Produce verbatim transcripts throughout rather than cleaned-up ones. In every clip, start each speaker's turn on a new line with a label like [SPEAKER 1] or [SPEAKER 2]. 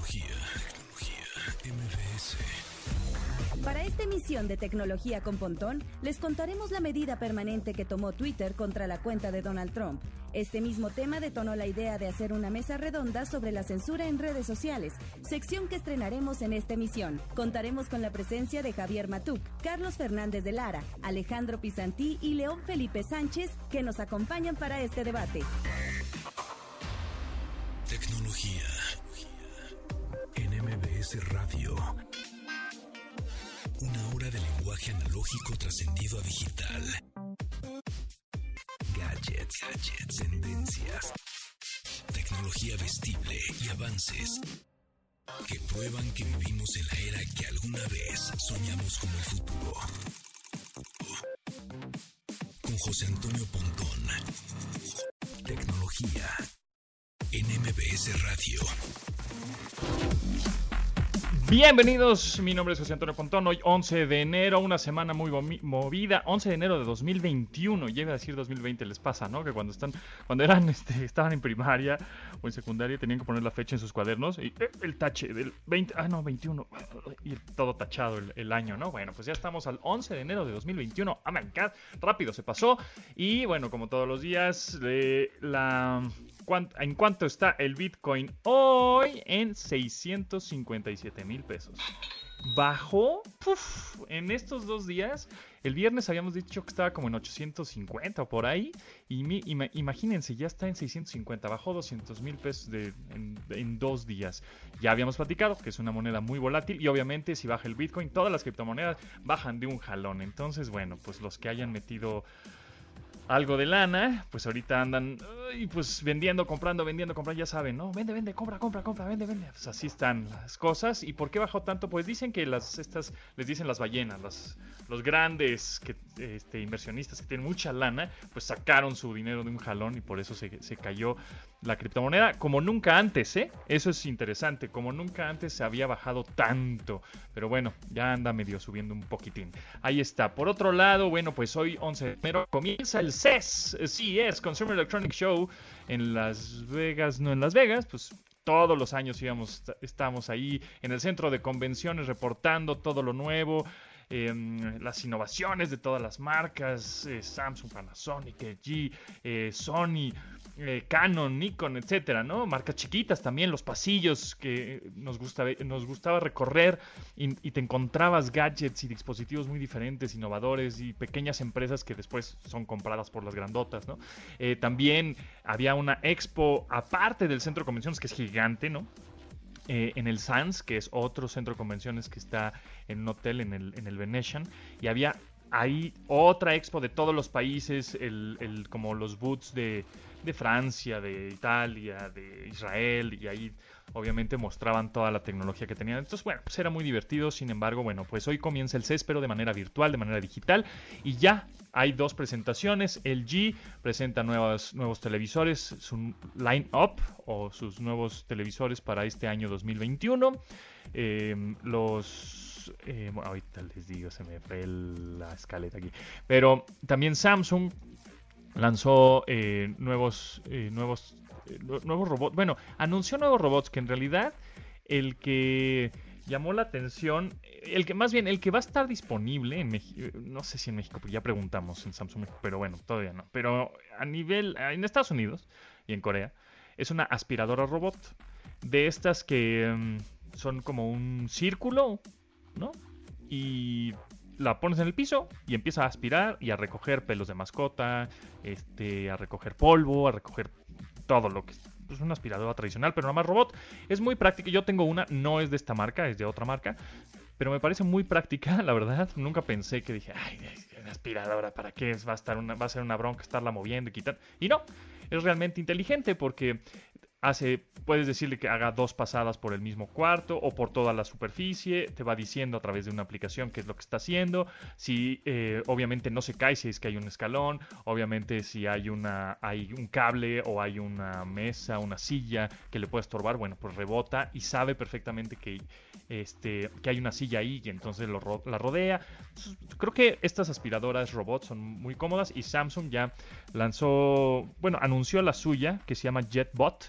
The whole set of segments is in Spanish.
[SPEAKER 1] Tecnología, tecnología, M B S.
[SPEAKER 2] Para esta emisión de Tecnología con Pontón, les contaremos la medida permanente que tomó Twitter contra la cuenta de Donald Trump. Este mismo tema detonó la idea de hacer una mesa redonda sobre la censura en redes sociales, sección que estrenaremos en esta emisión. Contaremos con la presencia de Javier Matuk, Carlos Fernández de Lara, Alejandro Pizantí y León Felipe Sánchez, que nos acompañan para este debate.
[SPEAKER 1] Tecnología en M B S Radio. Una hora de lenguaje analógico trascendido a digital. Gadgets, gadgets, tendencias, tecnología vestible y avances que prueban que vivimos en la era que alguna vez soñamos como el futuro. Con José Antonio Pontón. Tecnología en M B S Radio.
[SPEAKER 3] Bienvenidos, mi nombre es José Antonio Pontón. Hoy once de enero, una semana muy movida, once de enero de dos mil veintiuno. Llega a decir dos mil veinte, les pasa, ¿no? Que cuando están, cuando eran, este, estaban en primaria o en secundaria tenían que poner la fecha en sus cuadernos y eh, el tache del veinte, ah no, veintiuno, y todo tachado el, el año, ¿no? Bueno, pues ya estamos al once de enero de dos mil veintiuno. Oh my God, rápido se pasó. Y bueno, como todos los días, eh, la... ¿En cuánto está el Bitcoin hoy? En seiscientos cincuenta y siete mil pesos. Bajó uf, en estos dos días. El viernes habíamos dicho que estaba como en ochocientos cincuenta o por ahí. Y mi, ima, imagínense, ya está en seiscientos cincuenta. Bajó doscientos mil pesos de, en, en dos días. Ya habíamos platicado que es una moneda muy volátil. Y obviamente si baja el Bitcoin, todas las criptomonedas bajan de un jalón. Entonces, bueno, pues los que hayan metido algo de lana, pues ahorita andan y pues vendiendo, comprando, vendiendo, comprando, ya saben, ¿no? Vende, vende, compra, compra, compra, vende, vende. Pues así están las cosas. ¿Y por qué bajó tanto? Pues dicen que las estas les dicen las ballenas, las, los grandes que, este, inversionistas que tienen mucha lana, pues sacaron su dinero de un jalón y por eso se, se cayó la criptomoneda como nunca antes, ¿eh? Eso es interesante, como nunca antes se había bajado tanto. Pero bueno, ya anda medio subiendo un poquitín. Ahí está. Por otro lado, bueno, pues hoy once de enero comienza el C E S, C E S, Consumer Electronic Show en Las Vegas, no en Las Vegas, pues todos los años íbamos, estamos ahí en el centro de convenciones reportando todo lo nuevo. Eh, las innovaciones de todas las marcas, eh, Samsung, Panasonic, L G, eh, Sony, eh, Canon, Nikon, etcétera, ¿no? Marcas chiquitas también, los pasillos que nos gusta, nos gustaba recorrer y, y te encontrabas gadgets y dispositivos muy diferentes, innovadores y pequeñas empresas que después son compradas por las grandotas, ¿no? Eh, también había una expo aparte del centro de convenciones que es gigante, ¿no? Eh, en el Sands, que es otro centro de convenciones que está en un hotel en el, en el Venetian, y había ahí otra expo de todos los países, el, el, como los booths de, de Francia, de Italia, de Israel, y ahí obviamente mostraban toda la tecnología que tenían. Entonces, bueno, pues era muy divertido. Sin embargo, bueno, pues hoy comienza el C E S, pero de manera virtual, de manera digital, y ya hay dos presentaciones. L G presenta nuevos, nuevos televisores, su line-up o sus nuevos televisores para este año dos mil veintiuno. Eh, los... Eh, bueno, ahorita les digo, se me fue el, la escaleta aquí. Pero también Samsung lanzó eh, nuevos, eh, nuevos, eh, nuevos robots. Bueno, anunció nuevos robots que en realidad el que llamó la atención, el que más bien, el que va a estar disponible en México, no sé si en México, pero ya preguntamos en Samsung, pero bueno, todavía no. Pero a nivel, en Estados Unidos y en Corea, es una aspiradora robot de estas que um, son como un círculo, ¿no? Y la pones en el piso y empieza a aspirar y a recoger pelos de mascota, este, a recoger polvo, a recoger todo lo que es pues una aspiradora tradicional, pero nada más robot. Es muy práctica. Yo tengo una, no es de esta marca, es de otra marca, pero me parece muy práctica, la verdad. Nunca pensé que dije, ay, una aspiradora, ¿para qué? Va a estar una, va a ser una bronca estarla moviendo y quitar. Y no, es realmente inteligente porque hace, puedes decirle que haga dos pasadas por el mismo cuarto o por toda la superficie, te va diciendo a través de una aplicación qué es lo que está haciendo, si eh, obviamente no se cae si es que hay un escalón, obviamente si hay una hay un cable o hay una mesa, una silla que le puede estorbar, bueno, pues rebota y sabe perfectamente que, este, que hay una silla ahí y entonces lo, la rodea. Creo que estas aspiradoras robots son muy cómodas y Samsung ya lanzó, bueno, anunció la suya que se llama JetBot.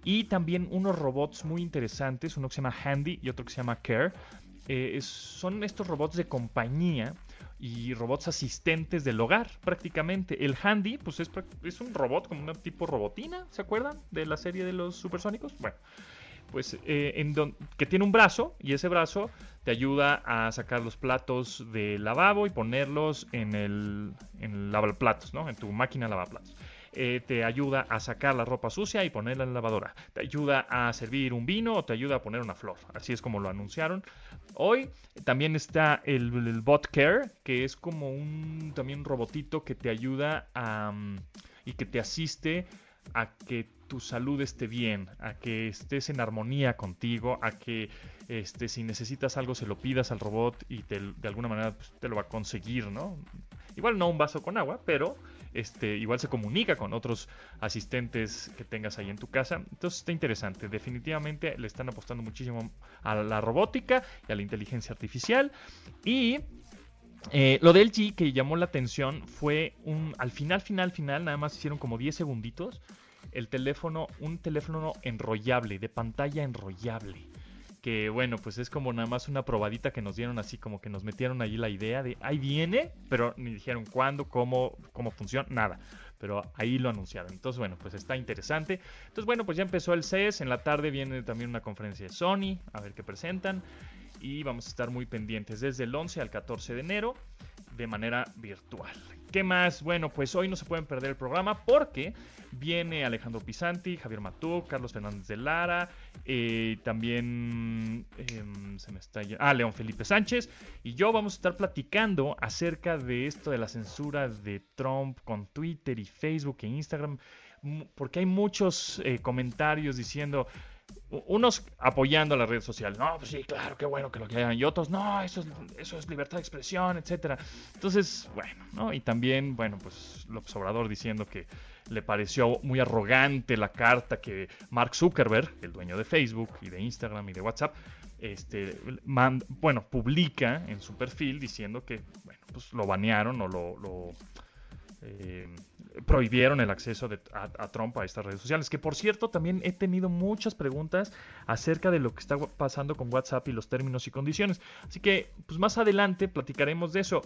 [SPEAKER 3] y también unos robots muy interesantes, uno que se llama Handy y otro que se llama Care. Eh, es, son estos robots de compañía y robots asistentes del hogar, prácticamente. El Handy, pues es, es un robot como un tipo robotina, ¿se acuerdan? De la serie de los supersónicos. Bueno, pues eh, en don, que tiene un brazo, y ese brazo te ayuda a sacar los platos del lavabo y ponerlos en el, en el lavaplatos, ¿no? En tu máquina lavaplatos. Eh, te ayuda a sacar la ropa sucia y ponerla en la lavadora. Te ayuda a servir un vino o te ayuda a poner una flor. Así es como lo anunciaron hoy. También está el, el Bot Care, que es como un también un robotito que te ayuda a, um, y que te asiste a que tu salud esté bien, a que estés en armonía contigo, a que este, si necesitas algo se lo pidas al robot y te, de alguna manera pues, te lo va a conseguir, ¿no? Igual no un vaso con agua, pero este, igual se comunica con otros asistentes que tengas ahí en tu casa. Entonces está interesante. Definitivamente le están apostando muchísimo a la robótica y a la inteligencia artificial. Y eh, lo de L G que llamó la atención fue un, al final, final, final, nada más hicieron como diez segunditos, el teléfono, un teléfono enrollable, de pantalla enrollable. Que bueno, pues es como nada más una probadita que nos dieron, así como que nos metieron allí la idea de ahí viene, pero ni dijeron cuándo, cómo, cómo funciona, nada. Pero ahí lo anunciaron. Entonces, bueno, pues está interesante. Entonces, bueno, pues ya empezó el C E S. En la tarde viene también una conferencia de Sony, a ver qué presentan. Y vamos a estar muy pendientes desde el once al catorce de enero de manera virtual. ¿Qué más? Bueno, pues hoy no se pueden perder el programa porque viene Alejandro Pisanti, Javier Matú, Carlos Fernández de Lara, eh, también eh, se me está ah, León Felipe Sánchez y yo vamos a estar platicando acerca de esto de la censura de Trump con Twitter y Facebook e Instagram, porque hay muchos eh, comentarios diciendo, unos apoyando a la red social, no, pues sí, claro, qué bueno que lo que hagan, y otros, no, eso es, eso es libertad de expresión, etcétera. Entonces, bueno, ¿no? Y también, bueno, pues López Obrador diciendo que le pareció muy arrogante la carta que Mark Zuckerberg, el dueño de Facebook y de Instagram y de WhatsApp, este, manda, bueno, publica en su perfil diciendo que, bueno, pues lo banearon o lo... lo Eh, prohibieron el acceso de, a, a Trump a estas redes sociales, que por cierto también he tenido muchas preguntas acerca de lo que está pasando con WhatsApp y los términos y condiciones, así que pues más adelante platicaremos de eso.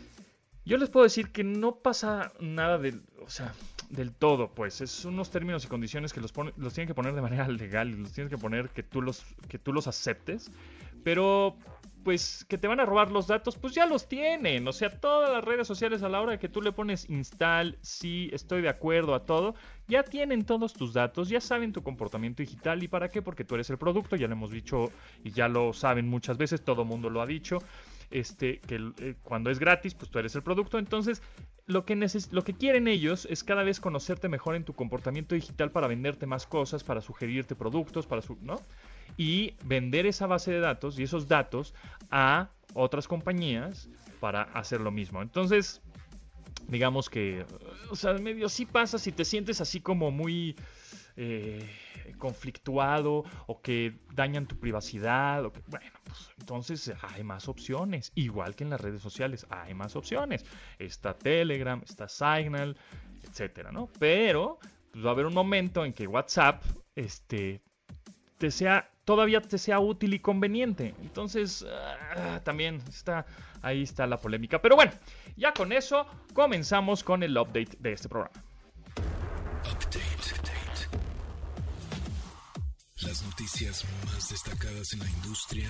[SPEAKER 3] Yo les puedo decir que no pasa nada del, o sea, del todo, pues es unos términos y condiciones que los, pone, los tienen que poner de manera legal y los tienes que poner que tú los, que tú los aceptes, pero pues que te van a robar los datos, pues ya los tienen. O sea, todas las redes sociales a la hora de que tú le pones install, sí, estoy de acuerdo a todo, ya tienen todos tus datos, ya saben tu comportamiento digital. ¿Y para qué? Porque tú eres el producto, ya lo hemos dicho y ya lo saben muchas veces, todo el mundo lo ha dicho, este, que eh, cuando es gratis, pues tú eres el producto. Entonces, lo que, neces- lo que quieren ellos es cada vez conocerte mejor en tu comportamiento digital para venderte más cosas, para sugerirte productos, para su, ¿no? Y vender esa base de datos y esos datos a otras compañías para hacer lo mismo. Entonces, digamos que, o sea, medio sí pasa si te sientes así como muy eh, conflictuado o que dañan tu privacidad. O que, bueno, pues entonces hay más opciones. Igual que en las redes sociales hay más opciones. Está Telegram, está Signal, etcétera, ¿no? Pero pues, va a haber un momento en que WhatsApp, este... te sea, todavía te sea útil y conveniente. Entonces, uh, también está, ahí está la polémica. Pero bueno, ya con eso comenzamos con el update de este programa.
[SPEAKER 1] Update. Update. Las noticias más destacadas en la industria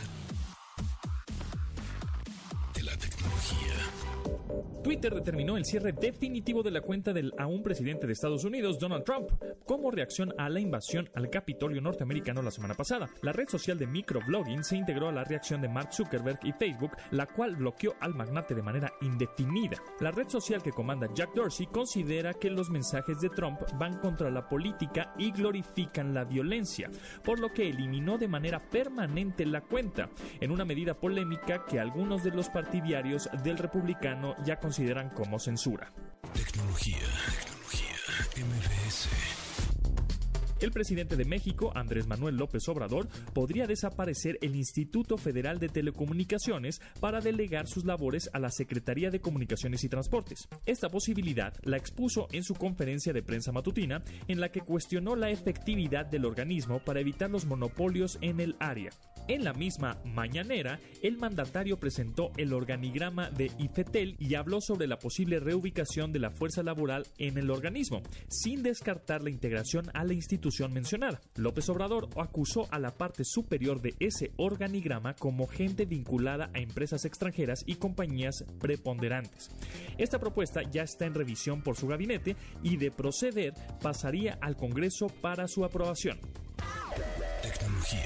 [SPEAKER 1] de la tecnología.
[SPEAKER 4] Twitter determinó el cierre definitivo de la cuenta del aún presidente de Estados Unidos, Donald Trump, como reacción a la invasión al Capitolio norteamericano la semana pasada. La red social de microblogging se integró a la reacción de Mark Zuckerberg y Facebook, la cual bloqueó al magnate de manera indefinida. La red social que comanda Jack Dorsey considera que los mensajes de Trump van contra la política y glorifican la violencia, por lo que eliminó de manera permanente la cuenta, en una medida polémica que algunos de los partidarios del republicano ya consideran como censura.
[SPEAKER 1] Tecnología, tecnología, M V S.
[SPEAKER 4] El presidente de México, Andrés Manuel López Obrador, podría desaparecer el Instituto Federal de Telecomunicaciones para delegar sus labores a la Secretaría de Comunicaciones y Transportes. Esta posibilidad la expuso en su conferencia de prensa matutina, en la que cuestionó la efectividad del organismo para evitar los monopolios en el área. En la misma mañanera, el mandatario presentó el organigrama de IFETEL y habló sobre la posible reubicación de la fuerza laboral en el organismo, sin descartar la integración a la institución mencionada. López Obrador acusó a la parte superior de ese organigrama como gente vinculada a empresas extranjeras y compañías preponderantes. Esta propuesta ya está en revisión por su gabinete y, de proceder, pasaría al Congreso para su aprobación.
[SPEAKER 1] Tecnología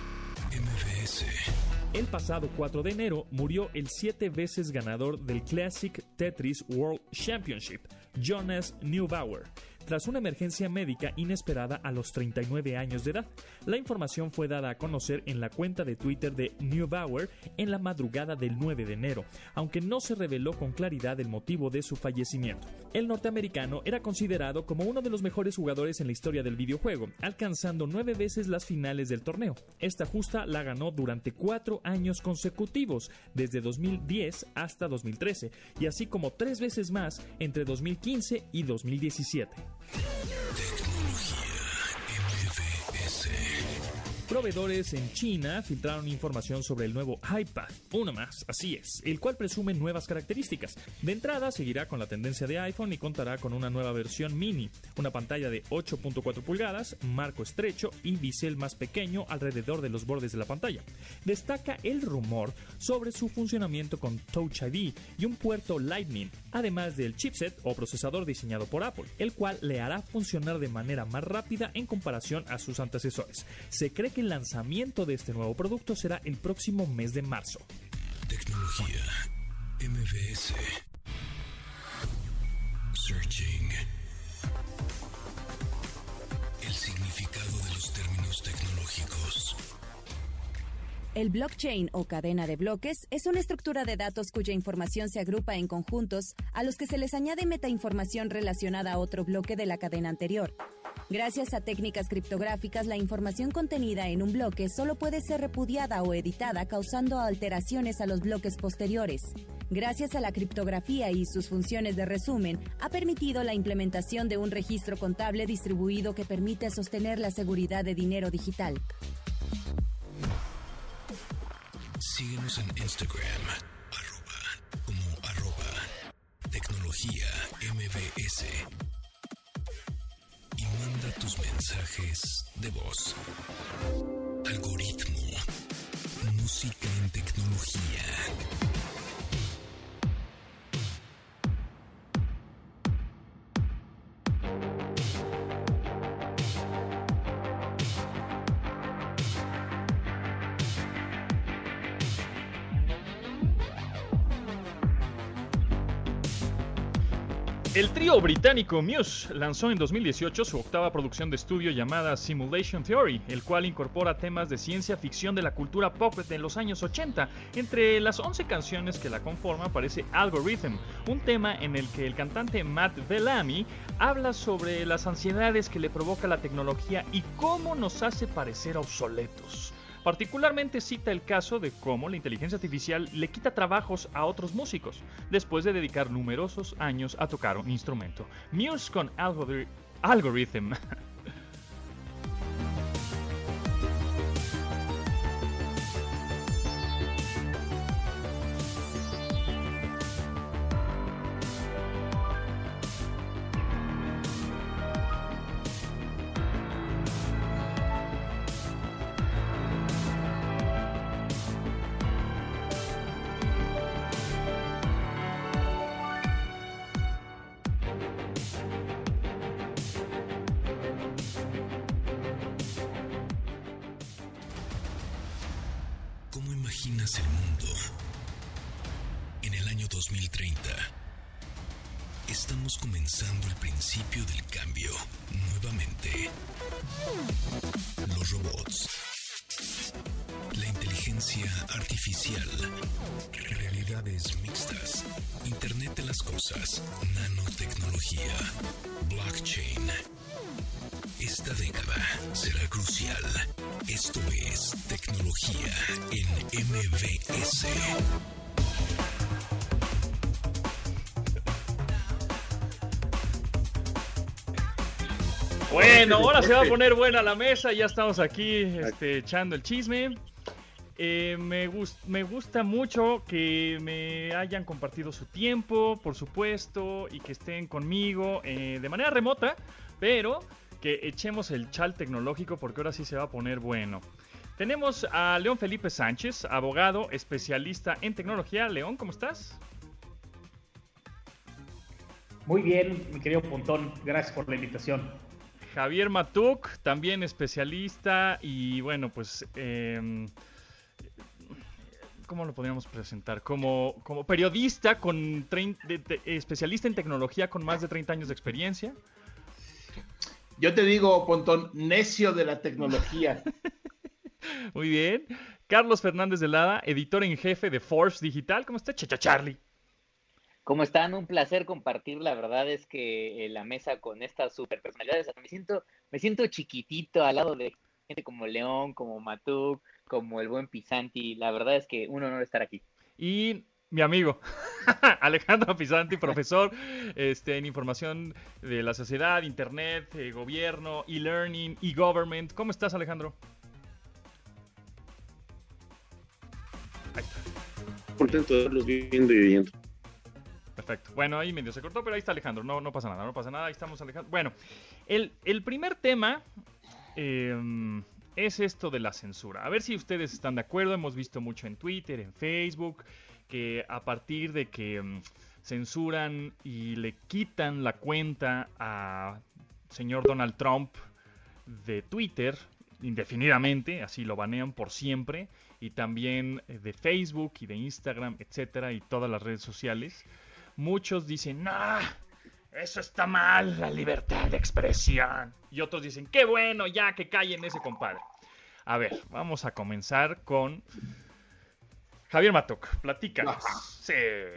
[SPEAKER 1] M V S.
[SPEAKER 4] El pasado cuatro de enero murió el siete veces ganador del Classic Tetris World Championship, Jonas Neubauer, tras una emergencia médica inesperada a los treinta y nueve años de edad. La información fue dada a conocer en la cuenta de Twitter de Neubauer en la madrugada del nueve de enero, aunque no se reveló con claridad el motivo de su fallecimiento. El norteamericano era considerado como uno de los mejores jugadores en la historia del videojuego, alcanzando nueve veces las finales del torneo. Esta justa la ganó durante cuatro años consecutivos, desde dos mil diez hasta dos mil trece, y así como tres veces más entre dos mil quince y dos mil diecisiete.
[SPEAKER 1] Tecnología M V S.
[SPEAKER 4] Proveedores en China filtraron información sobre el nuevo iPad, uno más, así es, el cual presume nuevas características. De entrada, seguirá con la tendencia de iPhone y contará con una nueva versión mini, una pantalla de ocho punto cuatro pulgadas, marco estrecho y bisel más pequeño alrededor de los bordes de la pantalla. Destaca el rumor sobre su funcionamiento con Touch I D y un puerto Lightning, además del chipset o procesador diseñado por Apple, el cual le hará funcionar de manera más rápida en comparación a sus antecesores. Se cree que el lanzamiento de este nuevo producto será el próximo mes de marzo.
[SPEAKER 1] Tecnología M V S. Searching. El significado de los términos tecnológicos.
[SPEAKER 2] El blockchain o cadena de bloques es una estructura de datos cuya información se agrupa en conjuntos a los que se les añade metainformación relacionada a otro bloque de la cadena anterior. Gracias a técnicas criptográficas, la información contenida en un bloque solo puede ser repudiada o editada, causando alteraciones a los bloques posteriores. Gracias a la criptografía y sus funciones de resumen, ha permitido la implementación de un registro contable distribuido que permite sostener la seguridad de dinero digital.
[SPEAKER 1] Síguenos en Instagram, arroba, como arroba, tecnología M V S. Y manda tus mensajes de voz. Algoritmo. Música en tecnología.
[SPEAKER 3] El trío británico Muse lanzó en dos mil dieciocho su octava producción de estudio llamada Simulation Theory, el cual incorpora temas de ciencia ficción de la cultura pop de los años ochenta. Entre las once canciones que la conforman aparece Algorithm, un tema en el que el cantante Matt Bellamy habla sobre las ansiedades que le provoca la tecnología y cómo nos hace parecer obsoletos. Particularmente cita el caso de cómo la inteligencia artificial le quita trabajos a otros músicos, después de dedicar numerosos años a tocar un instrumento. Muse con Algori- Algorithm.
[SPEAKER 1] ¿Cómo imaginas el mundo en el año dos mil treinta? Estamos comenzando el principio del cambio nuevamente. Los robots, la inteligencia inteligencia artificial, realidades mixtas, Internet de las cosas, nanotecnología, blockchain. Esta década será crucial. Esto es Tecnología en M V S.
[SPEAKER 3] Bueno, ahora se va a poner buena la mesa, ya estamos aquí este, echando el chisme. Eh, me, gust- me gusta mucho que me hayan compartido su tiempo, por supuesto, y que estén conmigo eh, de manera remota, pero que echemos el chal tecnológico porque ahora sí se va a poner bueno. Tenemos a León Felipe Sánchez, abogado, especialista en tecnología. León, ¿cómo estás?
[SPEAKER 5] Muy bien, mi querido Pontón, gracias por la invitación.
[SPEAKER 3] Javier Matuk, también especialista y bueno, pues, eh, ¿cómo lo podríamos presentar? Como, como periodista, con treinta, de, de, especialista en tecnología con más de treinta años de experiencia.
[SPEAKER 6] Yo te digo, Pontón, necio de la tecnología.
[SPEAKER 3] Muy bien. Carlos Fernández de Lada, editor en jefe de Forbes Digital. ¿Cómo está, Chacha Charlie?
[SPEAKER 7] ¿Cómo están? Un placer compartir. La verdad es que en la mesa con estas super personalidades me siento, me siento chiquitito al lado de gente como León, como Matuk, como el buen Pisanti. La verdad es que un honor estar aquí.
[SPEAKER 3] Y mi amigo Alejandro Pisanti, profesor este, en información de la sociedad, internet, eh, gobierno, e-learning, e-government. ¿Cómo estás, Alejandro? Ahí está.
[SPEAKER 8] Contento de verlos viendo y viendo.
[SPEAKER 3] Perfecto. Bueno, ahí medio se cortó, pero ahí está Alejandro. No, no pasa nada, no pasa nada. Ahí estamos, Alejandro. Bueno, el, el primer tema eh, es esto de la censura. A ver si ustedes están de acuerdo. Hemos visto mucho en Twitter, en Facebook, que a partir de que um, censuran y le quitan la cuenta a señor Donald Trump de Twitter, indefinidamente, así lo banean por siempre, y también de Facebook y de Instagram, etcétera, y todas las redes sociales. Muchos dicen, ¡nah! Eso está mal, la libertad de expresión. Y otros dicen, ¡qué bueno! Ya que callen ese compadre. A ver, vamos a comenzar con Javier Matuk. Platícanos. Sí.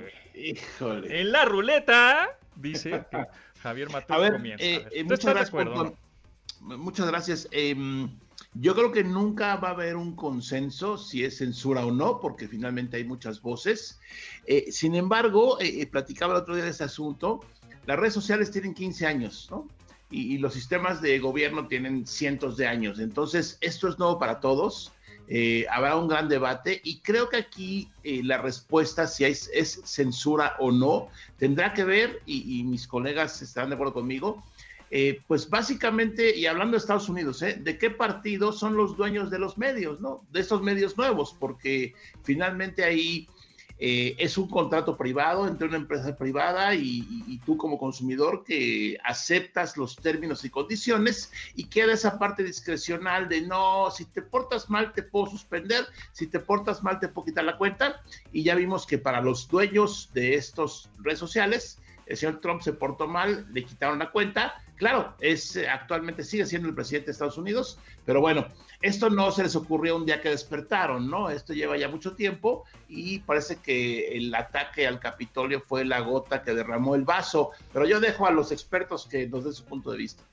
[SPEAKER 6] Híjole.
[SPEAKER 3] En la ruleta, dice que Javier Matuk
[SPEAKER 6] a ver,
[SPEAKER 3] comienza.
[SPEAKER 6] Eh,
[SPEAKER 3] a ver,
[SPEAKER 6] eh,
[SPEAKER 3] ¿tú
[SPEAKER 6] muchas
[SPEAKER 3] estás de
[SPEAKER 6] gracias,
[SPEAKER 3] acuerdo,
[SPEAKER 6] Pontón.
[SPEAKER 3] no?
[SPEAKER 6] Muchas gracias. Eh, yo creo que nunca va a haber un consenso si es censura o no, porque finalmente hay muchas voces. Eh, sin embargo, eh, platicaba el otro día de ese asunto, las redes sociales tienen quince años, ¿no? Y, y los sistemas de gobierno tienen cientos de años. Entonces, esto es nuevo para todos. Eh, habrá un gran debate y creo que aquí eh, la respuesta, si es, es censura o no, tendrá que ver, y, y mis colegas estarán de acuerdo conmigo, Eh, pues básicamente, y hablando de Estados Unidos, ¿eh? ¿de qué partido son los dueños de los medios, ¿no? De estos medios nuevos, porque finalmente ahí eh, es un contrato privado entre una empresa privada y, y, y tú como consumidor que aceptas los términos y condiciones y queda esa parte discrecional de no, si te portas mal te puedo suspender, si te portas mal te puedo quitar la cuenta, y ya vimos que para los dueños de estas redes sociales, el señor Trump se portó mal, le quitaron la cuenta. Claro, es actualmente sigue siendo el presidente de Estados Unidos, pero bueno, esto no se les ocurrió un día que despertaron, ¿no? Esto lleva ya mucho tiempo y parece que el ataque al Capitolio fue la gota que derramó el vaso, pero yo dejo a los expertos que nos den su punto de vista.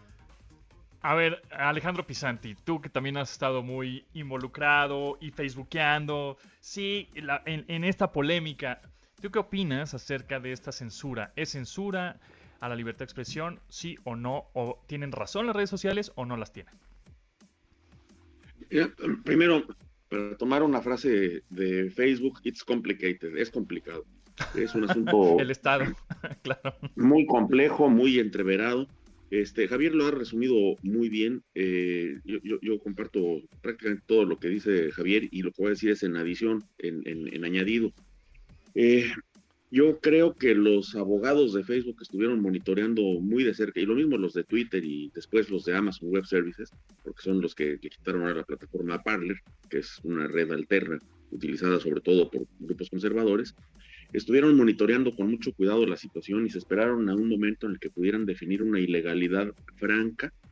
[SPEAKER 3] A ver, Alejandro Pisanti, tú que también has estado muy involucrado y facebookeando, sí, la, en, en esta polémica, ¿tú qué opinas acerca de esta censura? ¿Es censura a la libertad de expresión, sí o no? ¿O tienen razón las redes sociales o no las tienen?
[SPEAKER 8] Primero, para tomar una frase de Facebook, it's complicated, es complicado. Es un asunto
[SPEAKER 3] el Estado, claro.
[SPEAKER 8] Muy complejo, muy entreverado. Este, Javier lo ha resumido muy bien. Eh, yo, yo, yo comparto prácticamente todo lo que dice Javier y lo que voy a decir es en adición, en, en, en añadido. Eh, yo creo que los abogados de Facebook estuvieron monitoreando muy de cerca, y lo mismo los de Twitter y después los de Amazon Web Services, porque son los que, que quitaron a la plataforma Parler, que es una red alterna utilizada sobre todo por grupos conservadores. Estuvieron monitoreando con mucho cuidado la situación y se esperaron a un momento en el que pudieran definir una ilegalidad franca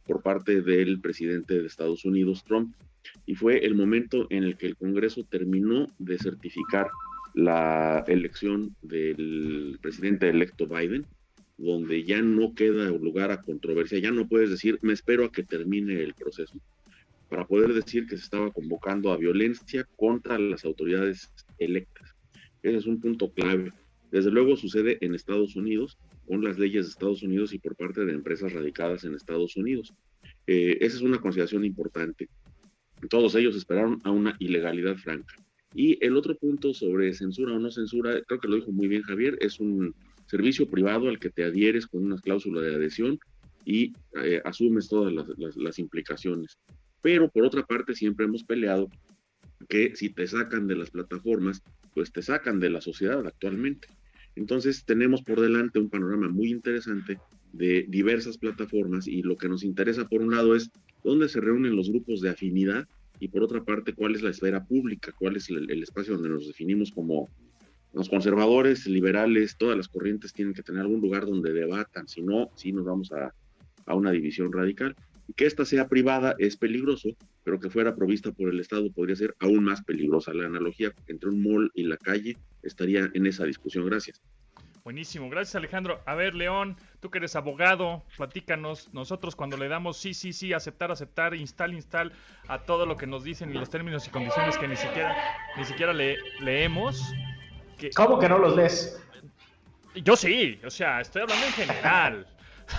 [SPEAKER 8] por parte del presidente de Estados Unidos, Trump, y fue el momento en el que el Congreso terminó de certificar la elección del presidente electo Biden, donde ya no queda lugar a controversia, ya no puedes decir, me espero a que termine el proceso, para poder decir que se estaba convocando a violencia contra las autoridades electas. Ese es un punto clave. Desde luego sucede en Estados Unidos, con las leyes de Estados Unidos y por parte de empresas radicadas en Estados Unidos. Eh, esa es una consideración importante. Todos ellos esperaron a una ilegalidad franca. Y el otro punto sobre censura o no censura, creo que lo dijo muy bien Javier, es un servicio privado al que te adhieres con una cláusula de adhesión y eh, asumes todas las, las, las implicaciones. Pero por otra parte siempre hemos peleado que si te sacan de las plataformas, pues te sacan de la sociedad actualmente. Entonces tenemos por delante un panorama muy interesante de diversas plataformas y lo que nos interesa por un lado es dónde se reúnen los grupos de afinidad y por otra parte cuál es la esfera pública, cuál es el, el espacio donde nos definimos como los conservadores, liberales, todas las corrientes tienen que tener algún lugar donde debatan, si no, sí nos vamos a, a una división radical. Y que esta sea privada es peligroso, pero que fuera provista por el Estado podría ser aún más peligrosa. La analogía entre un mall y la calle estaría en esa discusión. Gracias.
[SPEAKER 3] Buenísimo, gracias Alejandro. A ver, León, tú que eres abogado, platícanos, nosotros cuando le damos sí, sí, sí, aceptar, aceptar, install, install, a todo lo que nos dicen y los términos y condiciones que ni siquiera, ni siquiera le, leemos. Que...
[SPEAKER 5] ¿Cómo que no los lees?
[SPEAKER 3] Yo sí, o sea, estoy hablando en general.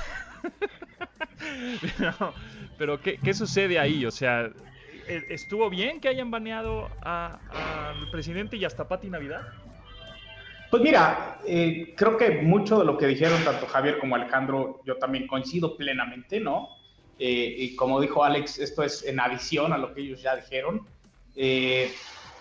[SPEAKER 3] pero, pero ¿qué, ¿qué sucede ahí? O sea, ¿estuvo bien que hayan baneado al presidente y hasta Pati Navidad?
[SPEAKER 5] Pues mira, eh, creo que mucho de lo que dijeron tanto Javier como Alejandro, yo también coincido plenamente, ¿no? Eh, y como dijo Alex, esto es en adición a lo que ellos ya dijeron. Eh,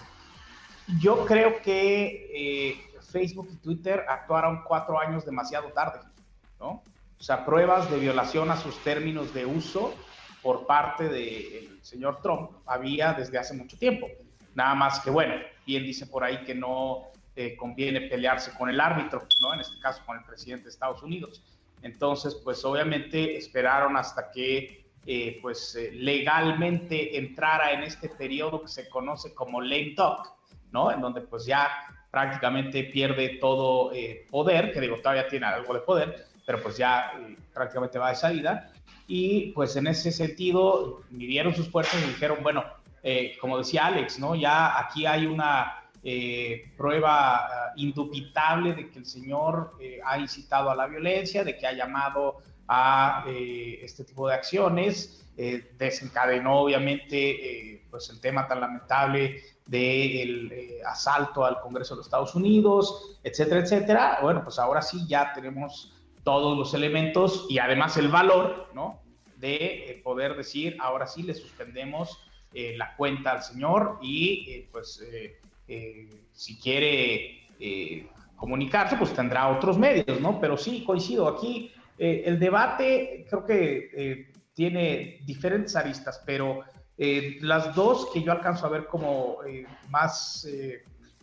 [SPEAKER 5] yo creo que eh, Facebook y Twitter actuaron cuatro años demasiado tarde, ¿no? O sea, pruebas de violación a sus términos de uso por parte del señor Trump había desde hace mucho tiempo. Nada más que, bueno, bien dice por ahí que no eh, conviene pelearse con el árbitro, ¿no? En este caso con el presidente de Estados Unidos. Entonces, pues obviamente esperaron hasta que eh, pues eh, legalmente entrara en este periodo que se conoce como lame duck, ¿no? En donde pues ya prácticamente pierde todo eh, poder, que digo, todavía tiene algo de poder, pero pues ya eh, prácticamente va de salida, y pues en ese sentido midieron sus fuerzas y dijeron, bueno, eh, como decía Alex, ¿no? Ya aquí hay una eh, prueba uh, indubitable de que el señor eh, ha incitado a la violencia, de que ha llamado a eh, este tipo de acciones, eh, desencadenó obviamente eh, pues el tema tan lamentable del eh, asalto al Congreso de los Estados Unidos, etcétera, etcétera. Bueno, pues ahora sí ya tenemos todos los elementos y además el valor, ¿no? De eh, poder decir, ahora sí le suspendemos eh, la cuenta al señor y eh, pues eh, eh, si quiere eh, comunicarse, pues tendrá otros medios, ¿no? Pero sí, coincido, aquí eh, el debate creo que eh, tiene diferentes aristas, pero eh, las dos que yo alcanzo a ver como eh, más, eh,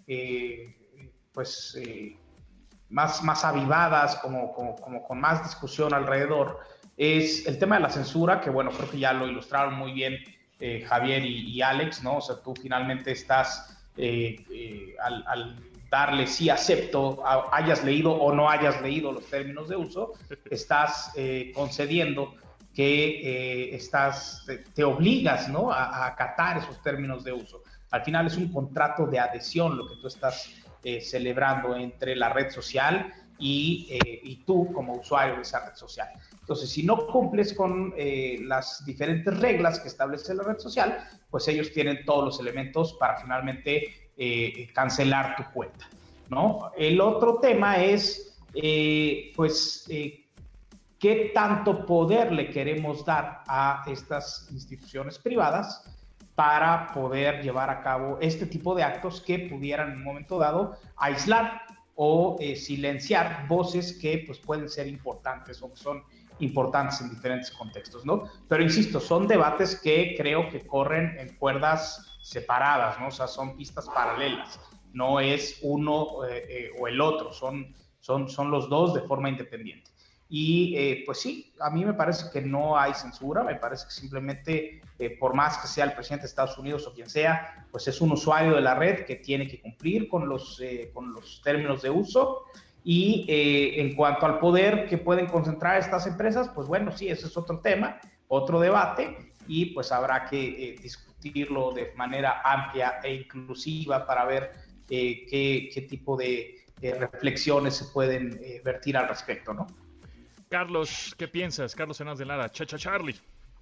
[SPEAKER 5] eh, pues... Eh, Más, más avivadas, como, como, como con más discusión alrededor, es el tema de la censura, que bueno, creo que ya lo ilustraron muy bien eh, Javier y, y Alex, ¿no? O sea, tú finalmente estás, eh, eh, al, al darle sí acepto, a, hayas leído o no hayas leído los términos de uso, estás eh, concediendo que eh, estás, te, te obligas, ¿no? A, a acatar esos términos de uso. Al final es un contrato de adhesión lo que tú estás Eh, celebrando entre la red social y, eh, y tú como usuario de esa red social. Entonces, si no cumples con eh, las diferentes reglas que establece la red social, pues ellos tienen todos los elementos para finalmente eh, cancelar tu cuenta, ¿no? El otro tema es, eh, pues, eh, ¿qué tanto poder le queremos dar a estas instituciones privadas para poder llevar a cabo este tipo de actos que pudieran en un momento dado aislar o eh, silenciar voces que pues, pueden ser importantes o que son importantes en diferentes contextos, ¿no? Pero insisto, son debates que creo que corren en cuerdas separadas, ¿no? O sea, son pistas paralelas, no es uno eh, eh, o el otro, son, son, son los dos de forma independiente. Y eh, pues sí, a mí me parece que no hay censura, me parece que simplemente, eh, por más que sea el presidente de Estados Unidos o quien sea, pues es un usuario de la red que tiene que cumplir con los, eh, con los términos de uso. Y eh, en cuanto al poder que pueden concentrar estas empresas, pues bueno, sí, ese es otro tema, otro debate, y pues habrá que eh, discutirlo de manera amplia e inclusiva para ver eh, qué, qué tipo de eh, reflexiones se pueden eh, vertir al respecto, ¿no?
[SPEAKER 3] Carlos, ¿qué piensas? Carlos Hernández de Lara, Chacha Charlie.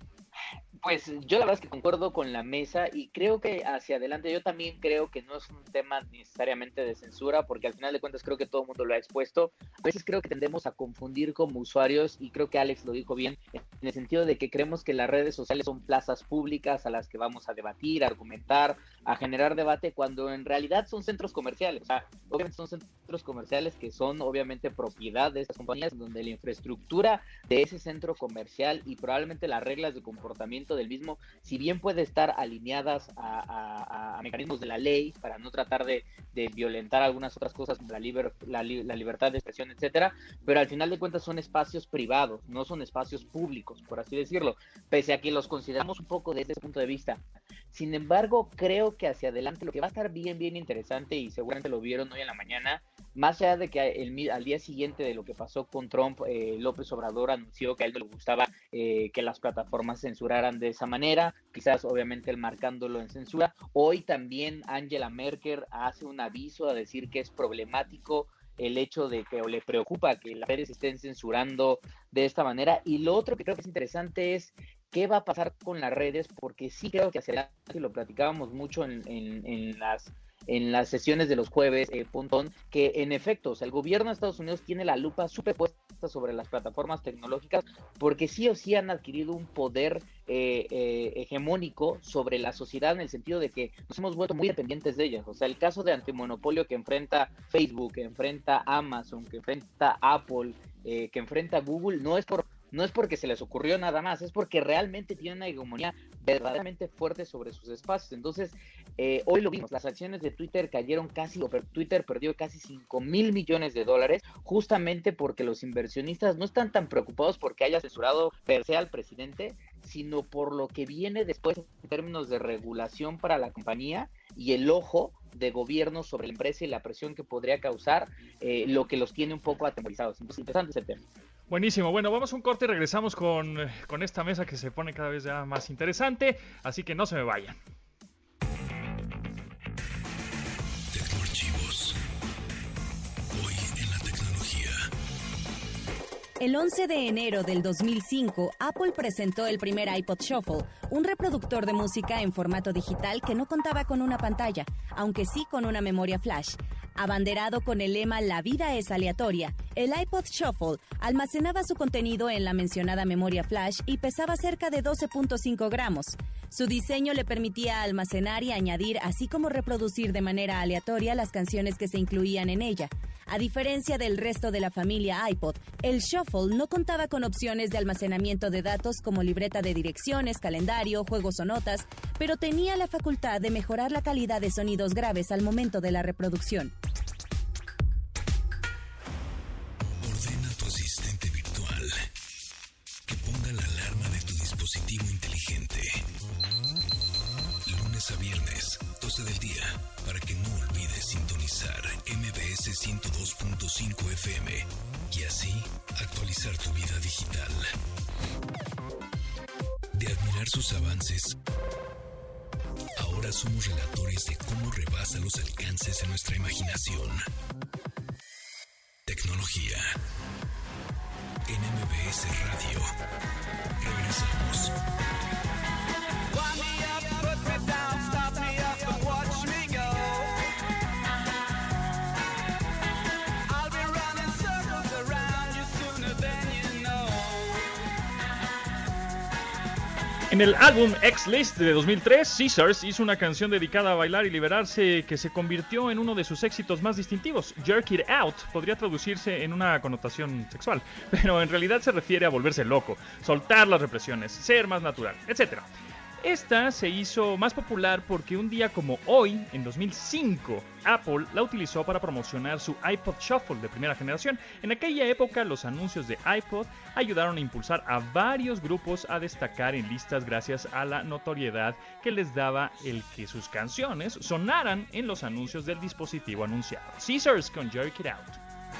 [SPEAKER 7] Pues yo la verdad es que concuerdo con la mesa y creo que hacia adelante yo también creo que no es un tema necesariamente de censura, porque al final de cuentas creo que todo el mundo lo ha expuesto. A veces creo que tendemos a confundir como usuarios, y creo que Alex lo dijo bien, en el sentido de que creemos que las redes sociales son plazas públicas a las que vamos a debatir, a argumentar, a generar debate, cuando en realidad son centros comerciales. O sea, obviamente son centros comerciales que son obviamente propiedad de estas compañías, donde la infraestructura de ese centro comercial y probablemente las reglas de comportamiento del mismo, si bien puede estar alineadas a, a, a mecanismos de la ley para no tratar de, de violentar algunas otras cosas como la, liber, la, la libertad de expresión, etcétera, pero al final de cuentas son espacios privados, no son espacios públicos, por así decirlo, pese a que los consideramos un poco desde ese punto de vista. Sin embargo, creo que hacia adelante lo que va a estar bien, bien interesante, y seguramente lo vieron hoy en la mañana, más allá de que el, al día siguiente de lo que pasó con Trump, eh, López Obrador anunció que a él no le gustaba eh, que las plataformas censuraran de esa manera, quizás obviamente él marcándolo en censura. Hoy también Angela Merkel hace un aviso a decir que es problemático el hecho de que, o le preocupa que las redes estén censurando de esta manera. Y lo otro que creo que es interesante es qué va a pasar con las redes, porque sí creo que hacia adelante, y lo platicábamos mucho en, en, en las en las sesiones de los jueves, eh, puntón, que en efecto, o sea, el gobierno de Estados Unidos tiene la lupa súper puesta sobre las plataformas tecnológicas, porque sí o sí han adquirido un poder eh, eh, hegemónico sobre la sociedad, en el sentido de que nos hemos vuelto muy dependientes de ellas. O sea, el caso de antimonopolio que enfrenta Facebook, que enfrenta Amazon, que enfrenta Apple, eh, que enfrenta Google, no es por No es porque se les ocurrió nada más, es porque realmente tienen una hegemonía verdaderamente fuerte sobre sus espacios. Entonces, eh, hoy lo vimos, las acciones de Twitter cayeron casi, o Twitter perdió casi cinco mil millones de dólares, justamente porque los inversionistas no están tan preocupados porque haya censurado per se al presidente, sino por lo que viene después en términos de regulación para la compañía y el ojo de gobierno sobre la empresa y la presión que podría causar, eh, lo que los tiene un poco atemorizados. Entonces, interesante ese tema.
[SPEAKER 3] Buenísimo, bueno, vamos a un corte y regresamos con, con esta mesa que se pone cada vez ya más interesante, así que no se me vayan.
[SPEAKER 1] Tecnoarchivos. Hoy en la tecnología.
[SPEAKER 2] El once de enero del dos mil cinco, Apple presentó el primer iPod Shuffle, un reproductor de música en formato digital que no contaba con una pantalla, aunque sí con una memoria flash. Abanderado con el lema "La vida es aleatoria", el iPod Shuffle almacenaba su contenido en la mencionada memoria flash y pesaba cerca de doce punto cinco gramos. Su diseño le permitía almacenar y añadir, así como reproducir de manera aleatoria las canciones que se incluían en ella. A diferencia del resto de la familia iPod, el Shuffle no contaba con opciones de almacenamiento de datos como libreta de direcciones, calendario, juegos o notas, pero tenía la facultad de mejorar la calidad de sonidos graves al momento de la reproducción.
[SPEAKER 1] Ordena a tu asistente virtual que ponga la alarma de tu dispositivo inteligente. Lunes a viernes, doce del día, para que no olvides sintonizar M B S ciento dos punto cinco F M y así actualizar tu vida digital. De admirar sus avances, ahora somos relatores de cómo rebasa los alcances de nuestra imaginación. Tecnología en M B S Radio. Regresamos.
[SPEAKER 3] En el álbum X-List de dos mil tres, Caesars hizo una canción dedicada a bailar y liberarse que se convirtió en uno de sus éxitos más distintivos. Jerk It Out podría traducirse en una connotación sexual, pero en realidad se refiere a volverse loco, soltar las represiones, ser más natural, etcétera. Esta se hizo más popular porque un día como hoy, en dos mil cinco, Apple la utilizó para promocionar su iPod Shuffle de primera generación. En aquella época, los anuncios de iPod ayudaron a impulsar a varios grupos a destacar en listas gracias a la notoriedad que les daba el que sus canciones sonaran en los anuncios del dispositivo anunciado. Scissors con Jerk It Out.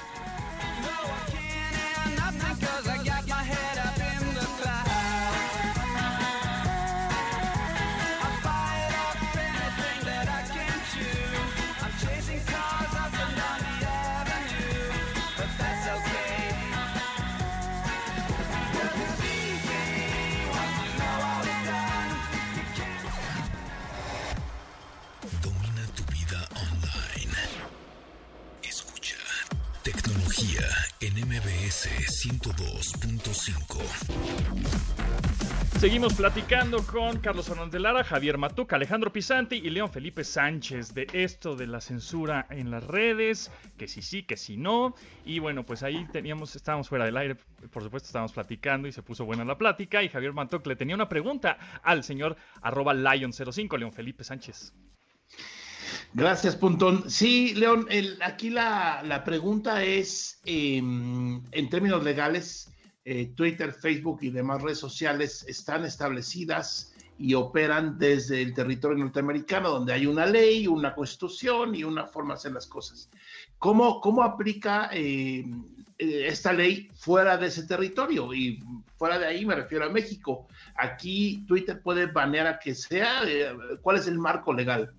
[SPEAKER 1] En M B S ciento dos punto cinco.
[SPEAKER 3] Seguimos platicando con Carlos Fernández de Lara, Javier Matuk, Alejandro Pisanti y León Felipe Sánchez de esto de la censura en las redes, que sí sí, que sí no. Y bueno, pues ahí teníamos, estábamos fuera del aire, por supuesto estábamos platicando y se puso buena la plática. Y Javier Matuk le tenía una pregunta al señor arroba Lion cero cinco, León Felipe Sánchez.
[SPEAKER 6] Gracias, Pontón. Sí, León, el, aquí la, la pregunta es, eh, en términos legales, eh, Twitter, Facebook y demás redes sociales están establecidas y operan desde el territorio norteamericano, donde hay una ley, una constitución y una forma de hacer las cosas. ¿Cómo, cómo aplica eh, esta ley fuera de ese territorio? Y fuera de ahí me refiero a México. Aquí Twitter puede banear a que sea. Eh, ¿Cuál es el marco legal?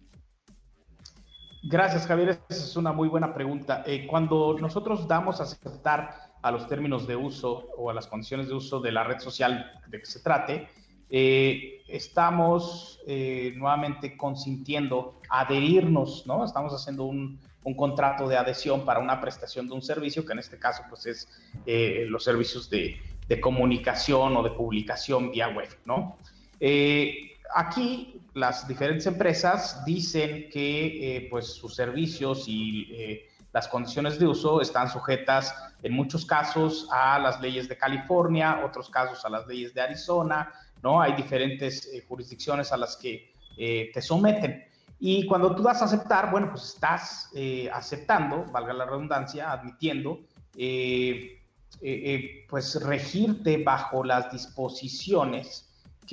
[SPEAKER 5] Gracias, Javier. Esa es una muy buena pregunta. Eh, cuando nosotros damos a aceptar a los términos de uso o a las condiciones de uso de la red social de que se trate, eh, estamos eh, nuevamente consintiendo adherirnos, ¿no? Estamos haciendo un, un contrato de adhesión para una prestación de un servicio, que en este caso pues es eh, los servicios de, de comunicación o de publicación vía web, ¿no? Eh, Aquí las diferentes empresas dicen que eh, pues sus servicios y eh, las condiciones de uso están sujetas en muchos casos a las leyes de California, otros casos a las leyes de Arizona, ¿no? Hay diferentes eh, jurisdicciones a las que eh, te someten. Y cuando tú das a aceptar, bueno, pues estás eh, aceptando, valga la redundancia, admitiendo, eh, eh, eh, pues regirte bajo las disposiciones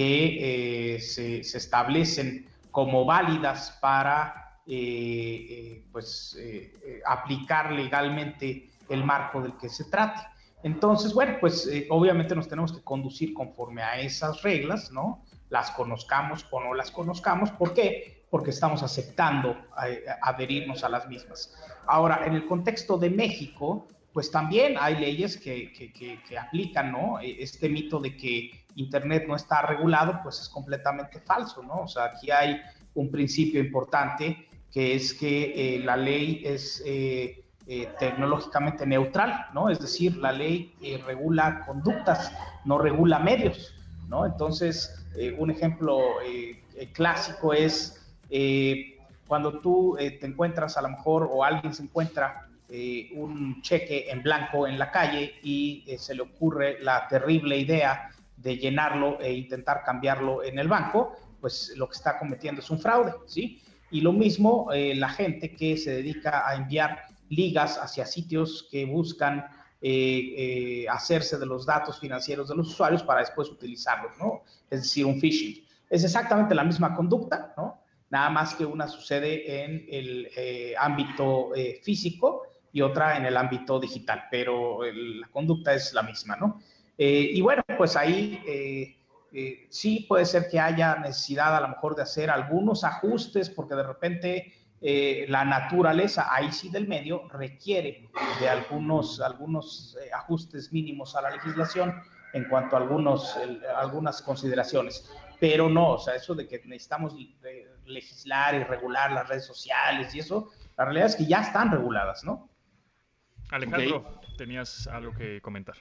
[SPEAKER 5] que eh, se, se establecen como válidas para eh, eh, pues, eh, eh, aplicar legalmente el marco del que se trate. Entonces, bueno, pues eh, obviamente nos tenemos que conducir conforme a esas reglas, ¿no? Las conozcamos o no las conozcamos. ¿Por qué? Porque estamos aceptando eh, adherirnos a las mismas. Ahora, en el contexto de México, pues también hay leyes que, que, que, que aplican, ¿no? Este mito de que Internet no está regulado, pues es completamente falso, ¿no? O sea, aquí hay un principio importante que es que eh, la ley es eh, eh, tecnológicamente neutral, ¿no? Es decir, la ley eh, regula conductas, no regula medios, ¿no? Entonces, eh, un ejemplo eh, eh, clásico es eh, cuando tú eh, te encuentras a lo mejor o alguien se encuentra Eh, un cheque en blanco en la calle y eh, se le ocurre la terrible idea de llenarlo e intentar cambiarlo en el banco, pues lo que está cometiendo es un fraude, ¿sí? Y lo mismo eh, la gente que se dedica a enviar ligas hacia sitios que buscan eh, eh, hacerse de los datos financieros de los usuarios para después utilizarlos, ¿no? Es decir, un phishing. Es exactamente la misma conducta, ¿no? Nada más que una sucede en el eh, ámbito eh, físico y otra en el ámbito digital, pero el, la conducta es la misma, ¿no? Eh, y bueno, pues ahí eh, eh, sí puede ser que haya necesidad a lo mejor de hacer algunos ajustes, porque de repente eh, la naturaleza, ahí sí del medio, requiere de algunos, algunos eh, ajustes mínimos a la legislación en cuanto a algunos, el, algunas consideraciones. Pero no, o sea, eso de que necesitamos legislar y regular las redes sociales y eso, la realidad es que ya están reguladas, ¿no?
[SPEAKER 3] Alejandro,
[SPEAKER 6] Okay.
[SPEAKER 3] tenías algo que comentar.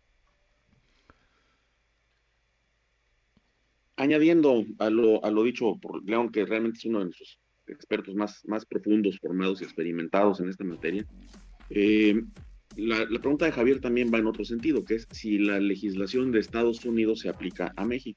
[SPEAKER 8] Añadiendo a lo, a lo dicho por León, que realmente es uno de nuestros expertos más, más profundos, formados y experimentados en esta materia, eh, la, la pregunta de Javier también va en otro sentido, que es si la legislación de Estados Unidos se aplica a México.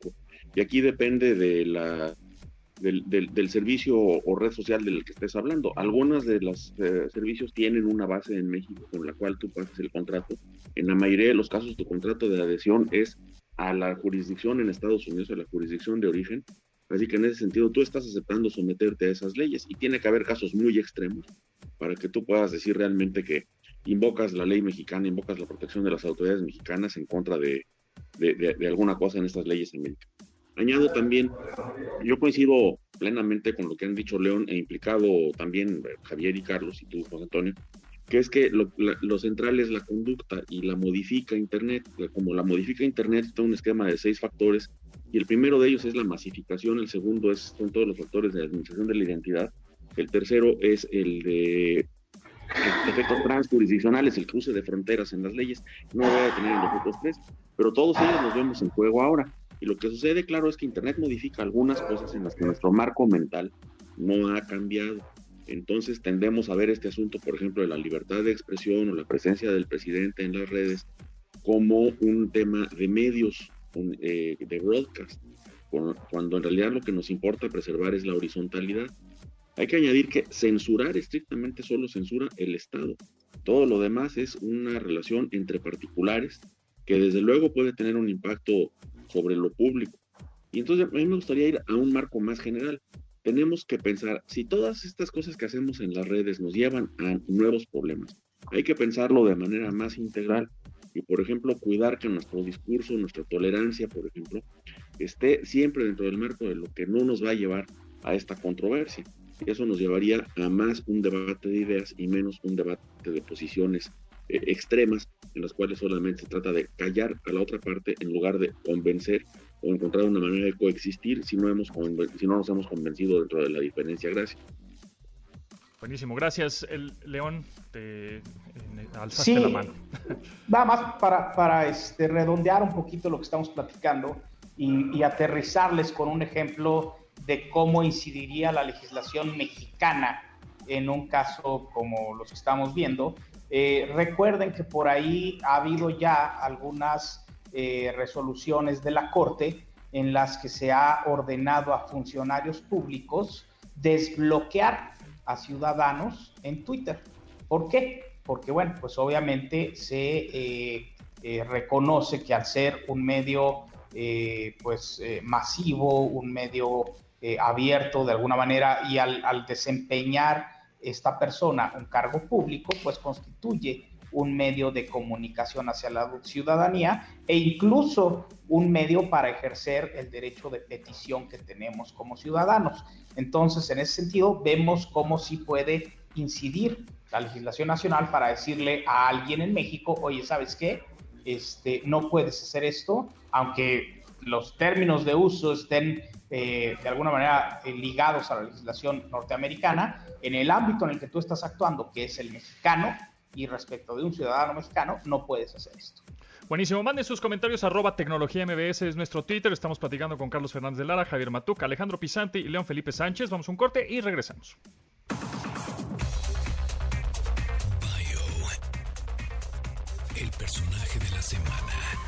[SPEAKER 8] y aquí depende de la del, del, del servicio o red social del que estés hablando. Algunos de los eh, servicios tienen una base en México con la cual tú pasas el contrato. En la mayoría de los casos tu contrato de adhesión es a la jurisdicción en Estados Unidos, a la jurisdicción de origen, así que en ese sentido tú estás aceptando someterte a esas leyes, y tiene que haber casos muy extremos para que tú puedas decir realmente que invocas la ley mexicana, invocas la protección de las autoridades mexicanas en contra de, de, de, de alguna cosa en estas leyes en México. Añado también, yo coincido plenamente con lo que han dicho León e implicado también Javier y Carlos y tú, José Antonio, que es que lo, la, lo central es la conducta y la modifica Internet. Como la modifica Internet, está un esquema de seis factores, y el primero de ellos es la masificación, el segundo es, son todos los factores de administración de la identidad, el tercero es el de efectos transjurisdiccionales, el cruce de fronteras en las leyes. No voy a tener en los otros tres, pero todos ellos los vemos en juego ahora. Y lo que sucede, claro, es que Internet modifica algunas cosas en las que nuestro marco mental no ha cambiado. Entonces tendemos a ver este asunto, por ejemplo, de la libertad de expresión o la presencia del presidente en las redes como un tema de medios, un, eh, de broadcast, cuando en realidad lo que nos importa preservar es la horizontalidad. Hay que añadir que censurar estrictamente solo censura el Estado. Todo lo demás es una relación entre particulares que desde luego puede tener un impacto sobre lo público. Y entonces a mí me gustaría ir a un marco más general. Tenemos que pensar, si todas estas cosas que hacemos en las redes nos llevan a nuevos problemas, hay que pensarlo de manera más integral y, por ejemplo, cuidar que nuestro discurso, nuestra tolerancia, por ejemplo, esté siempre dentro del marco de lo que no nos va a llevar a esta controversia. Eso nos llevaría a más un debate de ideas y menos un debate de posiciones eh, extremas, en las cuales solamente se trata de callar a la otra parte en lugar de convencer o encontrar una manera de coexistir si no, hemos si no nos hemos convencido dentro de la diferencia. Gracias.
[SPEAKER 3] Buenísimo, gracias. El León, te alzaste
[SPEAKER 5] sí,
[SPEAKER 3] la mano.
[SPEAKER 5] Nada más para, para este, redondear un poquito lo que estamos platicando y, y aterrizarles con un ejemplo de cómo incidiría la legislación mexicana en un caso como los que estamos viendo. Eh, recuerden que por ahí ha habido ya algunas eh, resoluciones de la Corte en las que se ha ordenado a funcionarios públicos desbloquear a ciudadanos en Twitter. ¿Por qué? Porque, bueno, pues obviamente se eh, eh, reconoce que al ser un medio eh, pues eh, masivo, un medio eh, abierto de alguna manera, y al, al desempeñar esta persona un cargo público, pues constituye un medio de comunicación hacia la ciudadanía e incluso un medio para ejercer el derecho de petición que tenemos como ciudadanos. Entonces, en ese sentido, vemos cómo sí puede incidir la legislación nacional para decirle a alguien en México, oye, ¿sabes qué? Este, no puedes hacer esto, aunque los términos de uso estén eh, de alguna manera eh, ligados a la legislación norteamericana, en el ámbito en el que tú estás actuando, que es el mexicano, y respecto de un ciudadano mexicano, no puedes hacer esto.
[SPEAKER 3] Buenísimo, manden sus comentarios, arroba tecnología M B S es nuestro Twitter. Estamos platicando con Carlos Fernández de Lara, Javier Matuk, Alejandro Pisanti y León Felipe Sánchez. Vamos a un corte y regresamos.
[SPEAKER 1] Bio, el personaje de la semana.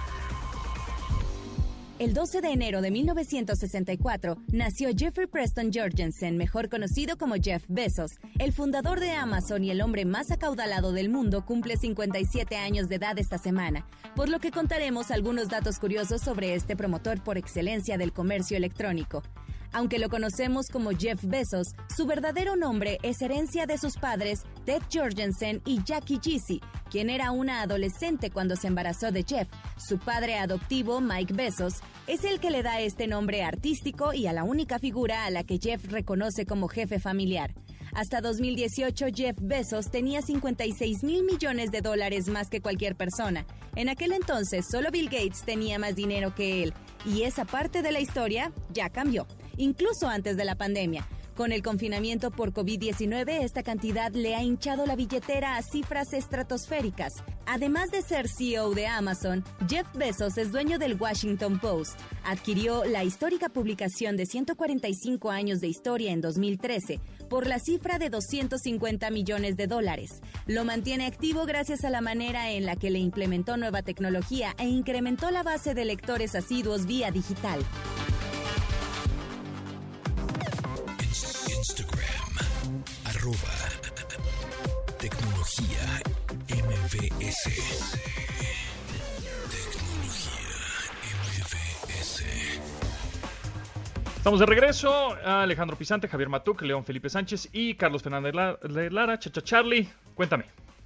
[SPEAKER 2] El doce de enero de mil novecientos sesenta y cuatro nació Jeffrey Preston Jorgensen, mejor conocido como Jeff Bezos. El fundador de Amazon y el hombre más acaudalado del mundo cumple cincuenta y siete años de edad esta semana, por lo que contaremos algunos datos curiosos sobre este promotor por excelencia del comercio electrónico. Aunque lo conocemos como Jeff Bezos, su verdadero nombre es herencia de sus padres Ted Jorgensen y Jackie Jeezy, quien era una adolescente cuando se embarazó de Jeff. Su padre adoptivo, Mike Bezos, es el que le da este nombre artístico y a la única figura a la que Jeff reconoce como jefe familiar. Hasta dos mil dieciocho, Jeff Bezos tenía cincuenta y seis mil millones de dólares más que cualquier persona. En aquel entonces, solo Bill Gates tenía más dinero que él, y esa parte de la historia ya cambió, incluso antes de la pandemia. Con el confinamiento por covid diecinueve, esta cantidad le ha hinchado la billetera a cifras estratosféricas. Además de ser C E O de Amazon, Jeff Bezos es dueño del Washington Post. Adquirió la histórica publicación de ciento cuarenta y cinco años de historia en dos mil trece por la cifra de doscientos cincuenta millones de dólares. Lo mantiene activo gracias a la manera en la que le implementó nueva tecnología e incrementó la base de lectores asiduos vía digital.
[SPEAKER 1] Arroba Tecnología M V S. Tecnología M V S.
[SPEAKER 3] Estamos de regreso. Alejandro Pisante, Javier Matuk, León Felipe Sánchez y Carlos Fernández de Lara. Chacha Charlie, cuéntame.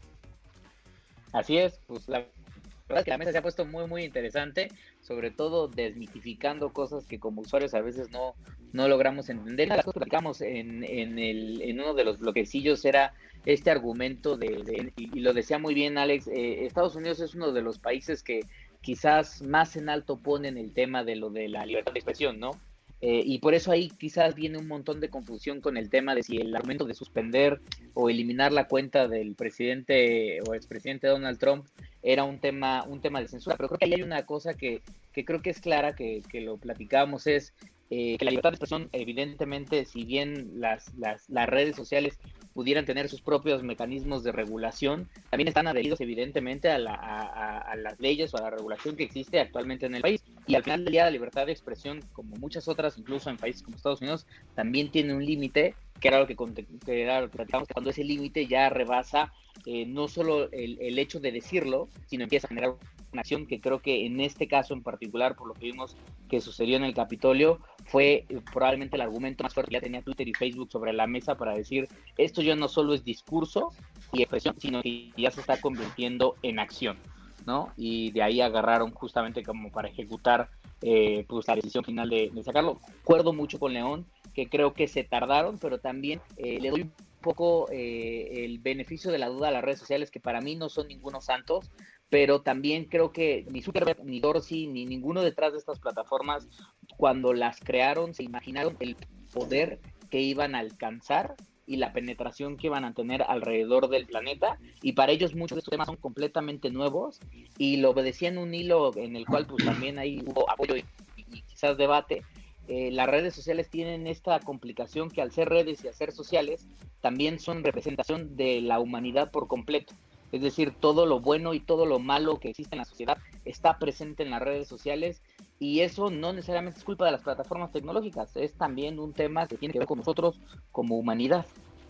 [SPEAKER 7] Así es, pues la verdad es que la mesa se ha puesto muy, muy interesante, sobre todo desmitificando cosas que como usuarios a veces no, no logramos entender. Una de las cosas que platicamos en, en, el, en uno de los bloquecillos era este argumento de, de y, y lo decía muy bien Alex, eh, Estados Unidos es uno de los países que quizás más en alto ponen el tema de lo de la libertad de expresión, ¿no? Eh, y por eso ahí quizás viene un montón de confusión con el tema de si el argumento de suspender o eliminar la cuenta del presidente o expresidente Donald Trump era un tema un tema de censura. Pero creo que ahí hay una cosa que, que creo que es clara, que, que lo platicábamos, es eh, que la libertad de expresión, evidentemente, si bien las, las, las redes sociales pudieran tener sus propios mecanismos de regulación, también están adheridos evidentemente a, la, a, a las leyes o a la regulación que existe actualmente en el país. Y al final del día la libertad de expresión, como muchas otras, incluso en países como Estados Unidos, también tiene un límite, que era lo que, que, era lo que platicamos, que cuando ese límite ya rebasa eh, no solo el, el hecho de decirlo, sino empieza a generar una acción que creo que en este caso en particular, por lo que vimos que sucedió en el Capitolio, fue eh, probablemente el argumento más fuerte que ya tenía Twitter y Facebook sobre la mesa para decir, esto ya no solo es discurso y expresión, sino que ya se está convirtiendo en acción, ¿no? Y de ahí agarraron justamente como para ejecutar eh, pues la decisión final de, de sacarlo. Acuerdo mucho con León, que creo que se tardaron, pero también eh, le doy un poco eh, el beneficio de la duda a las redes sociales, que para mí no son ningunos santos, pero también creo que ni Zuckerberg, ni Dorsey, ni ninguno detrás de estas plataformas, cuando las crearon, se imaginaron el poder que iban a alcanzar y la penetración que van a tener alrededor del planeta, y para ellos muchos de estos temas son completamente nuevos, y lo obedecían un hilo en el cual pues también ahí hubo apoyo y, y quizás debate. Eh, las redes sociales tienen esta complicación que al ser redes y al ser sociales, también son representación de la humanidad por completo. Es decir, todo lo bueno y todo lo malo que existe en la sociedad está presente en las redes sociales, y eso no necesariamente es culpa de las plataformas tecnológicas, es también un tema que tiene que ver con nosotros como humanidad.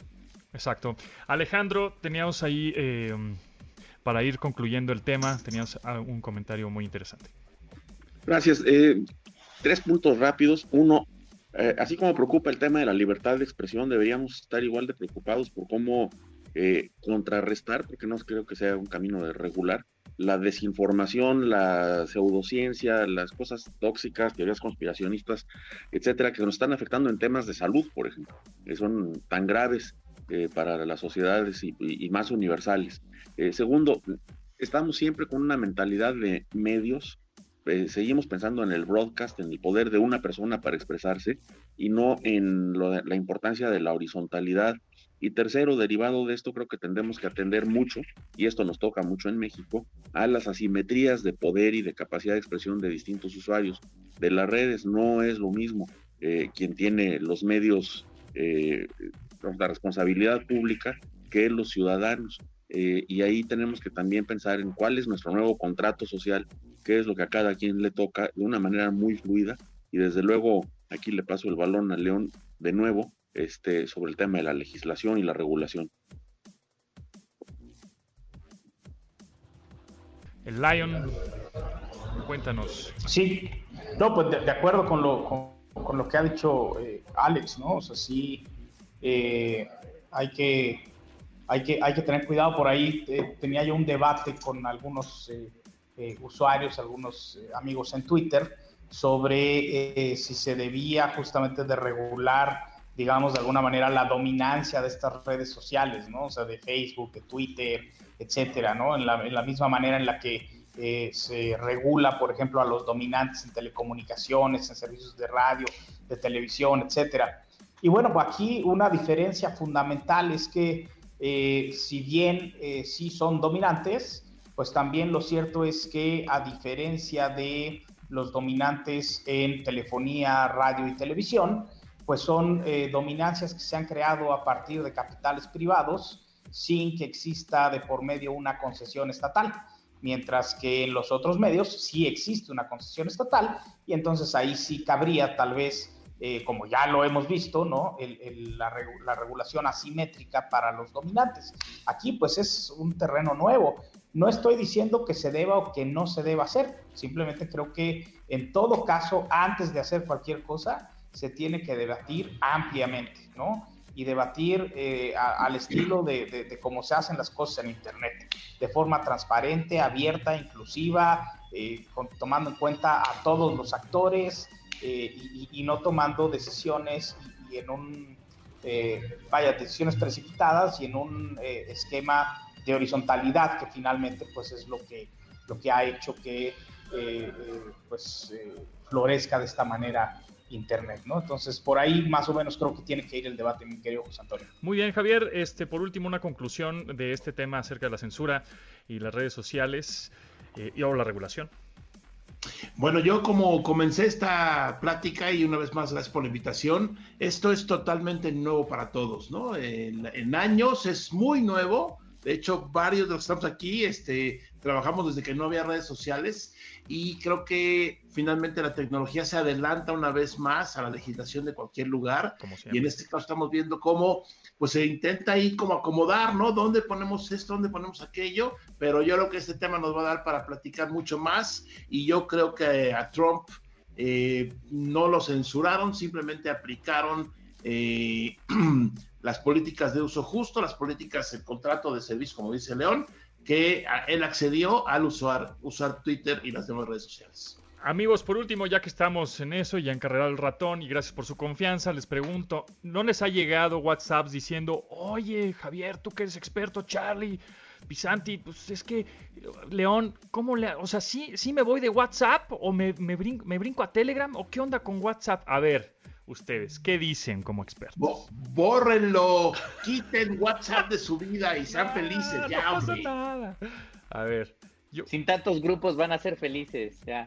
[SPEAKER 3] Exacto. Alejandro, teníamos ahí, eh, para ir concluyendo el tema, teníamos un comentario muy interesante.
[SPEAKER 8] Gracias. Eh, tres puntos rápidos. Uno, eh, así como preocupa el tema de la libertad de expresión, deberíamos estar igual de preocupados por cómo eh, contrarrestar, porque no creo que sea un camino de regular, la desinformación, la pseudociencia, las cosas tóxicas, teorías conspiracionistas, etcétera, que nos están afectando en temas de salud, por ejemplo, que son tan graves eh, para las sociedades y, y, y más universales. Eh, segundo, estamos siempre con una mentalidad de medios, eh, seguimos pensando en el broadcast, en el poder de una persona para expresarse y no en lo de, la importancia de la horizontalidad. Y tercero, derivado de esto, creo que tendremos que atender mucho, y esto nos toca mucho en México, a las asimetrías de poder y de capacidad de expresión de distintos usuarios. De las redes no es lo mismo eh, quien tiene los medios, eh, la responsabilidad pública, que los ciudadanos. Eh, y ahí tenemos que también pensar en cuál es nuestro nuevo contrato social, qué es lo que a cada quien le toca de una manera muy fluida. Y desde luego, aquí le paso el balón a León de nuevo, Este, sobre el tema de la legislación y la regulación.
[SPEAKER 3] El Lion, cuéntanos.
[SPEAKER 5] Sí, no, pues de, de acuerdo con lo, con, con lo que ha dicho eh, Alex, ¿no? O sea, sí, eh, hay que, hay que, hay que tener cuidado. Por ahí eh, tenía yo un debate con algunos eh, eh, usuarios, algunos eh, amigos en Twitter, sobre eh, si se debía justamente de regular, digamos, de alguna manera, la dominancia de estas redes sociales, ¿no? O sea, de Facebook, de Twitter, etcétera, ¿no? En la, en la misma manera en la que eh, se regula, por ejemplo, a los dominantes en telecomunicaciones, en servicios de radio, de televisión, etcétera. Y bueno, pues aquí una diferencia fundamental es que eh, si bien eh, sí son dominantes, pues también lo cierto es que, a diferencia de los dominantes en telefonía, radio y televisión, pues son eh, dominancias que se han creado a partir de capitales privados sin que exista de por medio una concesión estatal, mientras que en los otros medios sí existe una concesión estatal, y entonces ahí sí cabría tal vez eh, como ya lo hemos visto, ¿no? El, el, la, la regulación asimétrica para los dominantes. Aquí pues es un terreno nuevo. No estoy diciendo que se deba o que no se deba hacer, simplemente creo que en todo caso, antes de hacer cualquier cosa, se tiene que debatir ampliamente, ¿no? Y debatir eh, a, al estilo de, de, de cómo se hacen las cosas en Internet, de forma transparente, abierta, inclusiva, eh, con, tomando en cuenta a todos los actores eh, y, y no tomando decisiones y, y en un, eh, vaya, decisiones precipitadas y en un eh, esquema de horizontalidad que finalmente pues es lo que, lo que ha hecho que eh, eh, pues eh, florezca de esta manera Internet, ¿no? Entonces, por ahí más o menos creo que tiene que ir el debate, mi querido José Antonio.
[SPEAKER 3] Muy bien, Javier. Este, por último, una conclusión de este tema acerca de la censura y las redes sociales eh, y ahora la regulación.
[SPEAKER 6] Bueno, yo como comencé esta plática y una vez más gracias por la invitación, esto es totalmente nuevo para todos, ¿no? En, en años es muy nuevo. De hecho, varios de los que estamos aquí este, trabajamos desde que no había redes sociales y creo que finalmente la tecnología se adelanta una vez más a la legislación de cualquier lugar. Y en este caso estamos viendo cómo pues, se intenta ahí como acomodar, ¿no? ¿Dónde ponemos esto? ¿Dónde ponemos aquello? Pero yo creo que este tema nos va a dar para platicar mucho más y yo creo que a Trump eh, no lo censuraron, simplemente aplicaron eh, las políticas de uso justo, las políticas del contrato de servicio, como dice León, que él accedió al usar, usar Twitter y las demás redes sociales.
[SPEAKER 3] Amigos, por último, ya que estamos en eso y ya encarregado el ratón y gracias por su confianza, les pregunto, ¿no les ha llegado WhatsApps diciendo, oye, Javier, tú que eres experto, Charlie, Pisanti, pues es que, León, ¿cómo le...? O sea, ¿sí, sí me voy de WhatsApp o me, me, brinco, me brinco a Telegram o qué onda con WhatsApp? A ver, ustedes, ¿qué dicen como expertos?
[SPEAKER 6] Bo- bórrenlo, quiten WhatsApp de su vida y sean felices,
[SPEAKER 3] no,
[SPEAKER 6] ya,
[SPEAKER 3] no pasa
[SPEAKER 6] hombre.
[SPEAKER 3] nada. A ver, yo...
[SPEAKER 7] Sin tantos grupos van a ser felices, ya.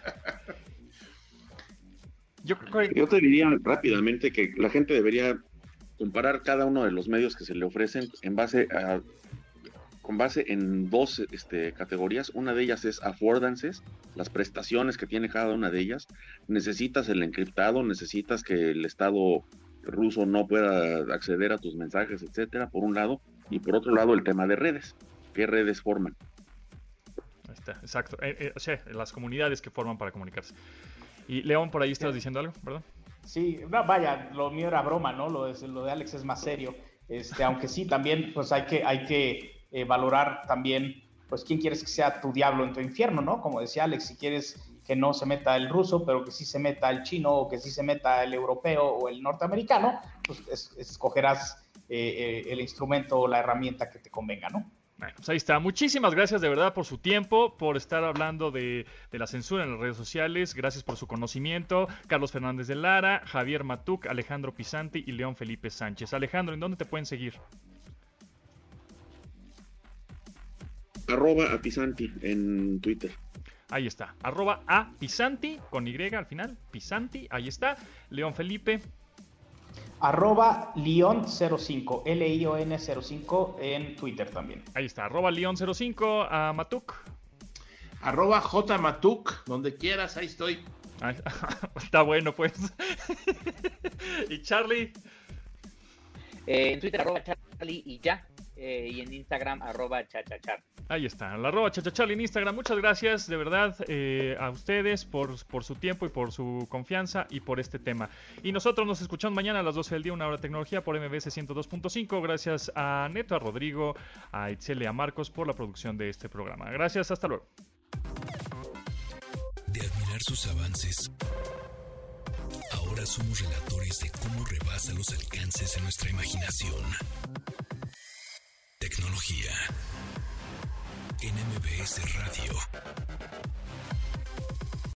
[SPEAKER 3] yo creo que...
[SPEAKER 8] Yo te diría rápidamente que la gente debería comparar cada uno de los medios que se le ofrecen en base a, con base en dos este, categorías. Una de ellas es affordances, las prestaciones que tiene cada una de ellas. Necesitas el encriptado, necesitas que el Estado ruso no pueda acceder a tus mensajes, etcétera, por un lado, y por otro lado el tema de redes. ¿Qué redes forman?
[SPEAKER 3] Ahí está, exacto. Eh, eh, o sea, las comunidades que forman para comunicarse. Y León, por ahí estabas diciendo algo, ¿verdad?
[SPEAKER 5] Sí, no, vaya, lo mío era broma, ¿no? Lo de, lo de Alex es más serio. Este, aunque sí, también, pues hay que, hay que eh, valorar también, pues quién quieres que sea tu diablo en tu infierno, ¿no? Como decía Alex, si quieres que no se meta el ruso, pero que sí se meta el chino, o que sí se meta el europeo o el norteamericano, pues es, escogerás eh, eh, el instrumento o la herramienta que te convenga, ¿no?
[SPEAKER 3] Bueno, pues ahí está. Muchísimas gracias de verdad por su tiempo, por estar hablando de, de la censura en las redes sociales. Gracias por su conocimiento. Carlos Fernández de Lara, Javier Matuk, Alejandro Pisanti y León Felipe Sánchez. Alejandro, ¿en dónde te pueden seguir?
[SPEAKER 8] Arroba a Pisanti en Twitter.
[SPEAKER 3] Ahí está. Arroba a Pisanti, con Y al final. Pisanti, ahí está. León Felipe.
[SPEAKER 5] Arroba León cero cinco, L I O N cero cinco en Twitter también.
[SPEAKER 3] Ahí está, arroba León cero cinco, a Matuk.
[SPEAKER 6] Arroba J Matuk, donde quieras, ahí estoy.
[SPEAKER 3] Ahí, está bueno, pues. ¿Y Charlie?
[SPEAKER 7] Eh, en Twitter, arroba Charlie y ya. Eh, y en Instagram, arroba chachachar.
[SPEAKER 3] Ahí está, la arroba chachachar en Instagram. Muchas gracias de verdad eh, a ustedes por, por su tiempo y por su confianza y por este tema. Y nosotros nos escuchamos mañana a las doce del día, una hora de tecnología por M B S ciento dos punto cinco. Gracias a Neto, a Rodrigo, a Itzel y a Marcos por la producción de este programa. Gracias, hasta luego.
[SPEAKER 1] De admirar sus avances, ahora somos relatores de cómo rebasa los alcances de nuestra imaginación. Tecnología en M B S Radio.